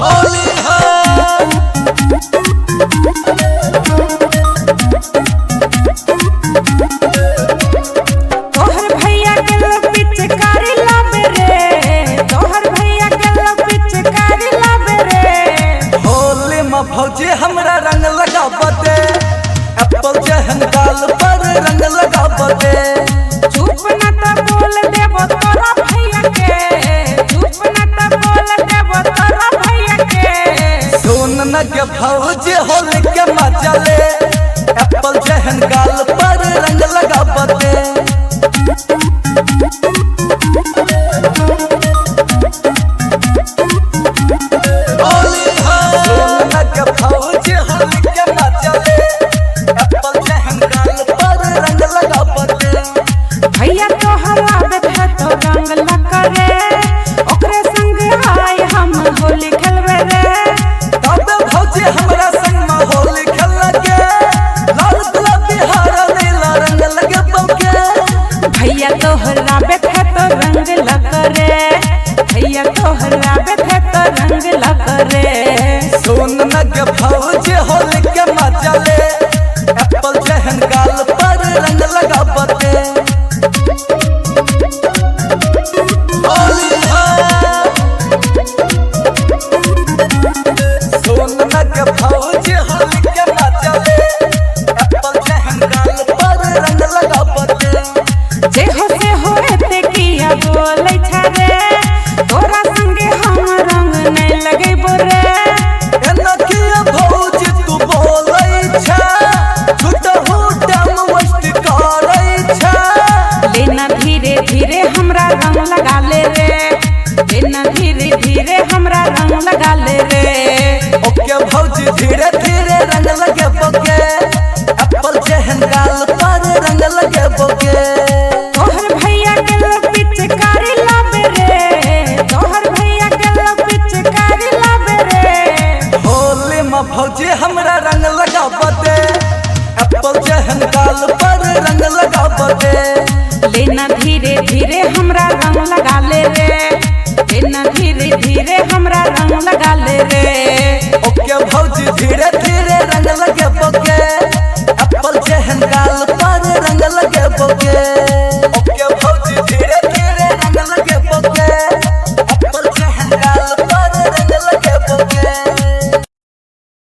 होली तोहर भैया के लोग पिचकारी लाबे रे, तोहर भैया के लोग पिचकारी लाबे रे। होली में भौजी हमरा रंग लगाबते, एप्पल जहन गाल पर रंग लगाबते। चुप न त बोल देबो तोरा भैया के, चुप न त बोल देबो तोरा भैया के। सुन न के भौजी होली के मजा ले, एप्पल जहन गाल पर रंग लगाबते। होली सुन न के भौजी होली के मजा ले, एप्पल जहन गाल पर रंग लगाबते। भैया तोहर आबत है तो रंग लकरे, ओकरे संग आय हम होली खेलबे रे। तब भौजी हमरा संग में होली खेल लगे, लाल गुलाबी हरा नीला रंग लगे बौके। भैया तोहर आबत है तो रंग लकरे, भैया तोहर आबत है तो रंग लकरे। सुन न के भौजी होली के मजा ले, एप्पल जहन गाल पर रंग लगाबते। होली सुन न के भौजी होली के मजा ले, एप्पल जहन गाल पर रंग लगाबते। जे हो से हो एते किया बोलै छरे, तोरा संगे हम रंग नहीं लगेबो रे। एना किया भौजी तू बोलै छ, झूठहू टाइम वेस्ट करै छ। लेना धीरे धीरे हमरा रंग लगा ले रे, लेना धीरे धीरे हमरा रंग लगा ले रे। ओके भौजी धीरे धीरे रंग लगे बोके, एप्पल जहन गाल पर रंग लगे बोके। तोहर भैया के लोग पिचकारी लाबे रे, तोहर भैया के लोग पिचकारी लाबे रे। होली में भौजी हमरा रंग लगाबते, एप्पल जहन गाल पर रंग लगाबते। लेना धीरे धीरे हमरा रंग लगा ले रे, लेना धीरे धीरे हमरा रंग लगा ले रे।